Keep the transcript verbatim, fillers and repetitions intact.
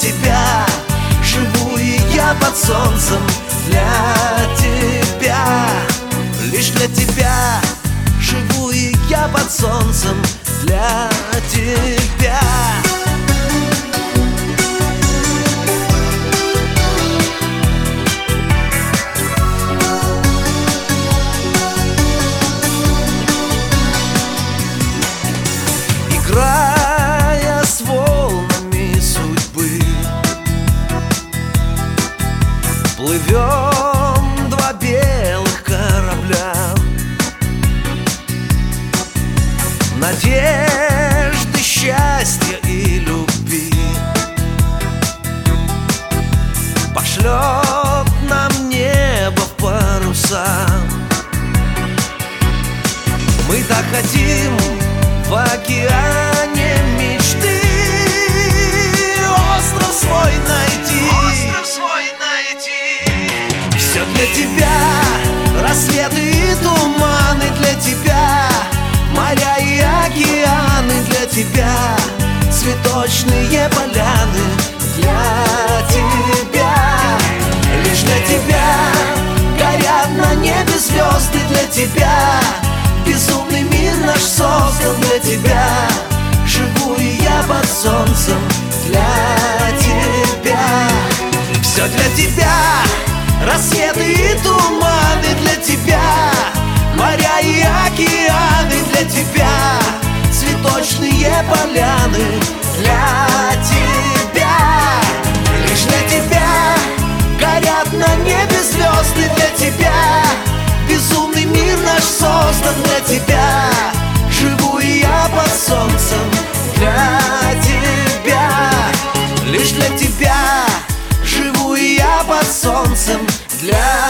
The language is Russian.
тебя живу и я под солнцем для тебя. Лишь для тебя живу и я под солнцем для тебя. Играя с волнами судьбы, плывем два белых корабля. Надежды, счастья и любви пошлет нам небо в паруса. Мы так хотим в океане мечты остров свой найти, остров свой найти. Все для тебя, рассветы и туманы для тебя, моря и океаны для тебя, цветочные поляны для тебя. Лишь для тебя горят на небе звезды для тебя. Безумный мир наш создан для тебя. Живу и я под солнцем для тебя. Все для тебя, рассветы и туманы для тебя, моря и океаны для тебя, цветочные поляны для тебя. Лишь для тебя горят на небе звезды для тебя. Безумный мир наш создан для тебя. Живу и я под солнцем для тебя. Лишь для тебя живу и я под солнцем для